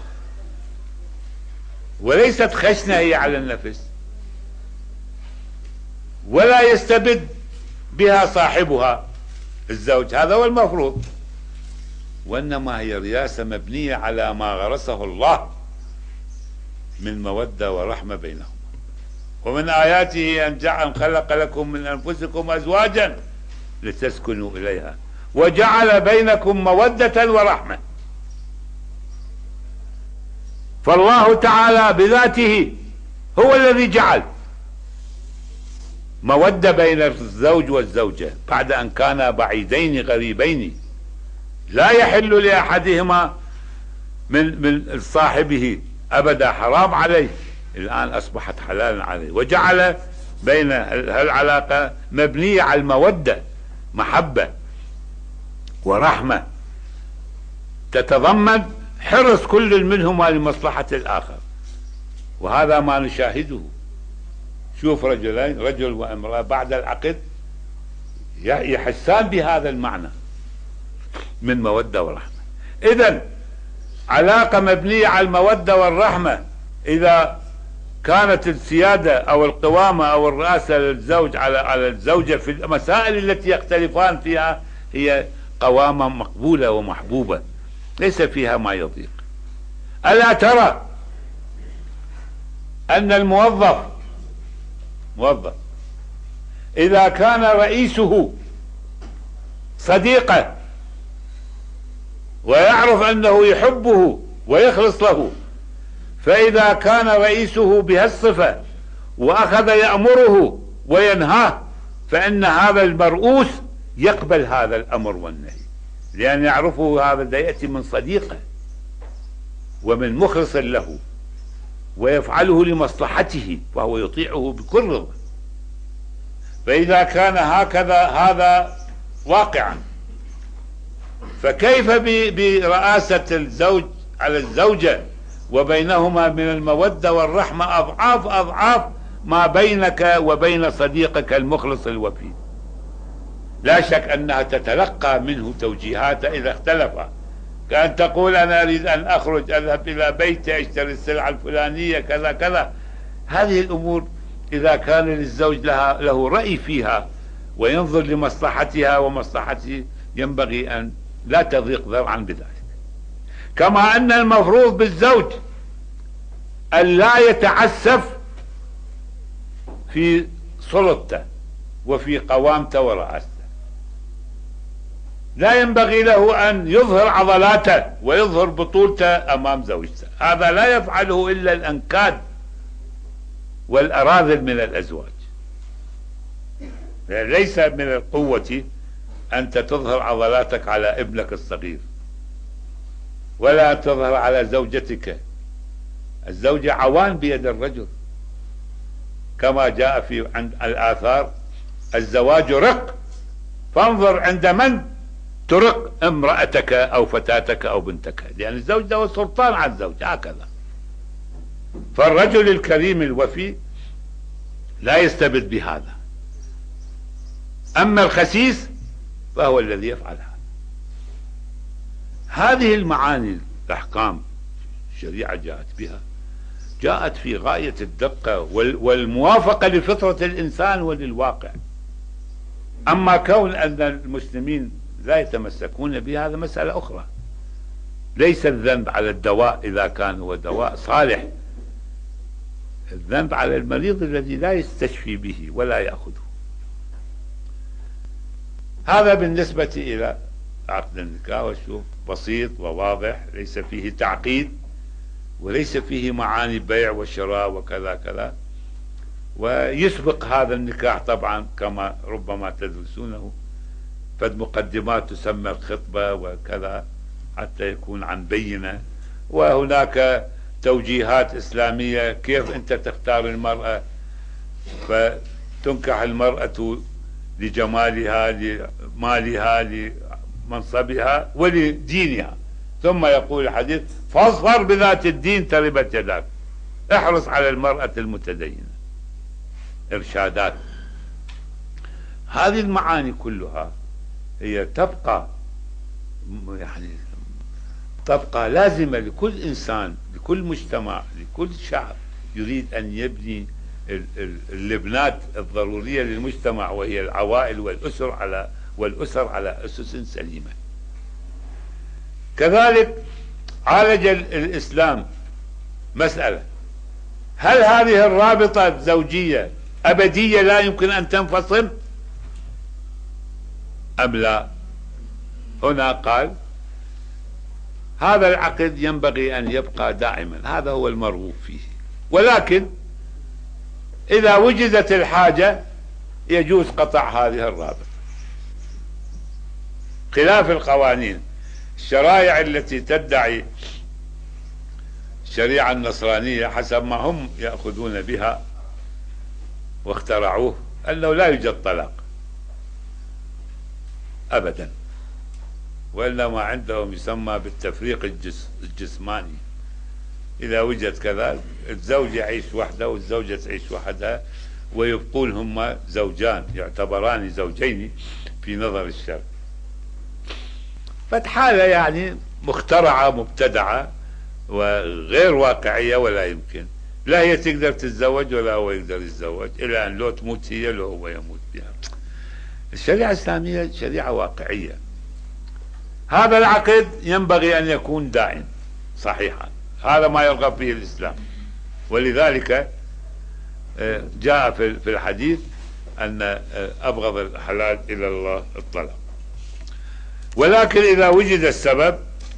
وليست خشنة هي على النفس، ولا يستبد بها صاحبها الزوج، هذا هو المفروض، وإنما هي رئاسة مبنية على ما غرسه الله من مودة ورحمة بينهم. ومن آياته أن جعل خلق لكم من أنفسكم أزواجا لتسكنوا إليها وجعل بينكم مودة ورحمة. فالله تعالى بذاته هو الذي جعل مودة بين الزوج والزوجة بعد أن كانا بعيدين غريبين لا يحل لأحدهما من من صاحبه أبدا، حرام عليه، الآن أصبحت حلالا عليه. وجعل بين هالعلاقة مبنية على المودة، محبة ورحمة تتضمن حرص كل منهما لمصلحة الآخر، وهذا ما نشاهده. شوف رجلين، رجل وامرأة بعد العقد يحسان بهذا المعنى من مودة ورحمة. إذن علاقة مبنية على المودة والرحمة إذا كانت السيادة أو القوامة أو الرئاسة للزوج على على الزوجة في المسائل التي يختلفان فيها هي قوامة مقبولة ومحبوبة ليس فيها ما يضيق. ألا ترى أن الموظف موظف إذا كان رئيسه صديقه ويعرف أنه يحبه ويخلص له، فإذا كان رئيسه بهالصفة وأخذ يأمره وينهاه فإن هذا المرؤوس يقبل هذا الأمر والنهي، لأن يعرفه هذا يأتي من صديقه ومن مخلص له ويفعله لمصلحته فهو يطيعه بكل رضا. فإذا كان هكذا هذا واقعا، فكيف برئاسة الزوج على الزوجة وبينهما من المودة والرحمة أضعاف أضعاف ما بينك وبين صديقك المخلص الوفي. لا شك أنها تتلقى منه توجيهات إذا اختلف، كأن تقول أنا أريد أن أخرج أذهب إلى بيتي أشتري السلعة الفلانية كذا كذا. هذه الأمور إذا كان للزوج لها له رأي فيها وينظر لمصلحتها ومصلحته ينبغي أن لا تضيق ذرعا بذلك. كما أن المفروض بالزوج أن لا يتعسف في سلطته وفي قوامته ورئاسته. لا ينبغي له أن يظهر عضلاته ويظهر بطولته أمام زوجته، هذا لا يفعله إلا الأنكاد والأراذل من الأزواج. ليس من القوة أنت تظهر عضلاتك على ابنك الصغير ولا تظهر على زوجتك. الزوجة عوان بيد الرجل، كما جاء في عند الآثار الزواج رق، فانظر عند من ترق امرأتك أو فتاتك أو بنتك، لأن الزوج له سلطان على الزوج هكذا. فالرجل الكريم الوفي لا يستبد بهذا، أما الخسيس فهو الذي يفعل هذا. هذه المعاني الأحكام الشريعة جاءت بها، جاءت في غاية الدقة والموافقة لفطرة الإنسان وللواقع. أما كون أن المسلمين لا يتمسكون بها هذا مسألة أخرى. ليس الذنب على الدواء إذا كان هو دواء صالح، الذنب على المريض الذي لا يستشفي به ولا يأخذه. هذا بالنسبة إلى عقد النكاح، وشوف بسيط وواضح، ليس فيه تعقيد وليس فيه معاني بيع وشراء وكذا كذا. ويسبق هذا النكاح طبعا كما ربما تدرسونه فد مقدمات تسمى الخطبة وكذا حتى يكون عن بينة، وهناك توجيهات إسلامية كيف أنت تختار المرأة، فتنكح المرأة لجمالها لمالها لمنصبها ولدينها. ثم يقول الحديث فاظفر بذات الدين تربت يداك، احرص على المرأة المتدينة. إرشادات. هذه المعاني كلها هي تبقى يعني تبقى لازمة لكل إنسان، لكل مجتمع، لكل شعب يريد أن يبني اللبنات الضرورية للمجتمع، وهي العوائل والأسر على والأسر على أسس سليمة. كذلك عالج الإسلام مسألة، هل هذه الرابطة الزوجية أبدية لا يمكن أن تنفصل أم لا؟ هنا قال هذا العقد ينبغي أن يبقى دائما، هذا هو المرغوب فيه، ولكن إذا وجدت الحاجة يجوز قطع هذه الرابطة، خلاف القوانين. الشرائع التي تدعي الشريعة النصرانية حسب ما هم يأخذون بها واخترعوه أنه لا يوجد طلاق أبدا، وإنما عندهم يسمى بالتفريق الجس الجسماني. إذا وجد كذا الزوج يعيش وحده والزوجة تعيش وحدها ويبقون هما زوجان، يعتبران زوجين في نظر الشرع. فحالة يعني مخترعة مبتدعة وغير واقعية ولا يمكن. لا هي تقدر تتزوج ولا هو يقدر يتزوج، إلى أن لو تموت هي لو هو يموت بها. الشريعة الإسلامية شريعة واقعية. هذا العقد ينبغي أن يكون دائم صحيحا، هذا ما يرغب به الإسلام. ولذلك جاء في الحديث أن أبغض الحلال إلى الله الطلاق. ولكن إذا وجد السبب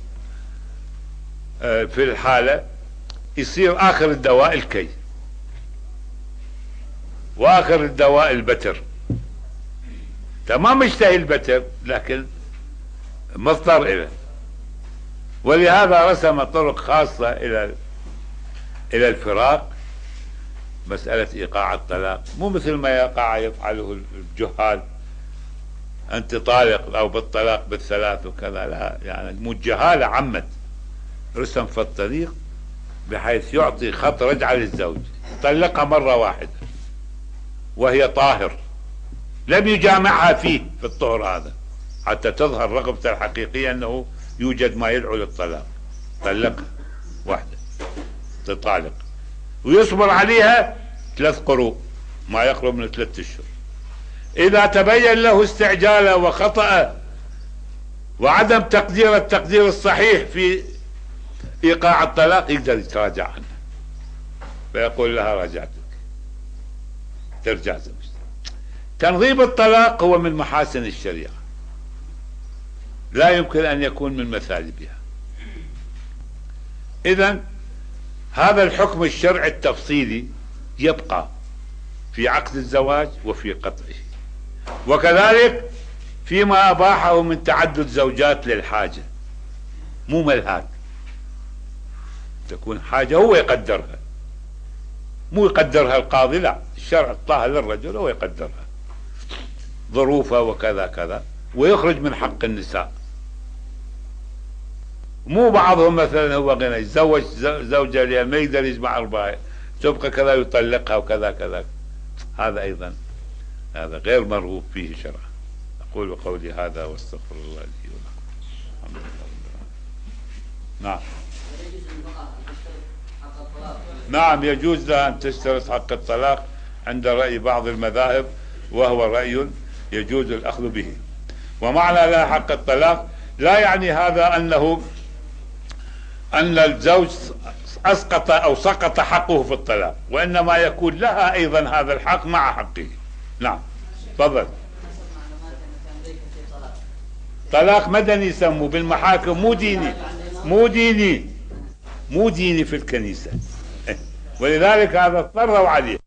في الحالة يصير آخر الدواء الكي، وآخر الدواء البتر. تمام مشتهي البتر لكن مضطر إليه، ولهذا رسم طرق خاصة إلى إلى الفراق. مسألة إيقاع الطلاق مو مثل ما يقع يفعله الجهال، أنت طالق أو بالطلاق بالثلاث وكذا، لا، يعني مو الجهالة عمت. رسم في الطريق بحيث يعطي خط رجعة للزوج، طلقها مرة واحدة وهي طاهر، لم يجامعها فيه في الطهر هذا، حتى تظهر رغبته الحقيقية أنه يوجد ما يدعو للطلاق. طلقها واحدة تطالق، ويصبر عليها ثلاث قروء، ما يقرب من ثلاثة أشهر. إذا تبين له استعجاله وخطأه وعدم تقدير التقدير الصحيح في إيقاع الطلاق، يقدر يتراجع عنه، فيقول لها راجعتك، ترجع زوجتك. تنظيم الطلاق هو من محاسن الشريعة، لا يمكن أن يكون من مثالبها. إذن هذا الحكم الشرعي التفصيلي يبقى في عقد الزواج وفي قطعه، وكذلك فيما أباحه من تعدد زوجات للحاجة، مو ملهاك، تكون حاجة هو يقدرها، مو يقدرها القاضي، لا، الشرع اعطاها للرجل هو يقدرها ظروفها وكذا كذا، ويخرج من حق النساء. مو بعضهم مثلا هو غنى يتزوج زوجة لأن ما يقدر يجمع أربعة، تبقى كذا يطلقها وكذا كذا، هذا أيضا هذا غير مرغوب فيه شرعا. أقول قولي هذا واستغفر الله لي ولكم. الحمد لله رب العالمين. نعم نعم يجوز لها أن تشترط حق الطلاق عند رأي بعض المذاهب، وهو رأي يجوز الأخذ به. ومعنى لها حق الطلاق لا يعني هذا أنه أن الزوج أسقط أو سقط حقه في الطلاق، وإنما يكون لها أيضا هذا الحق مع حقه. نعم تفضل. طلاق مدني يسموه بالمحاكم، مو ديني، مو ديني، مو ديني في الكنيسة، ولذلك هذا اضطروا عليه.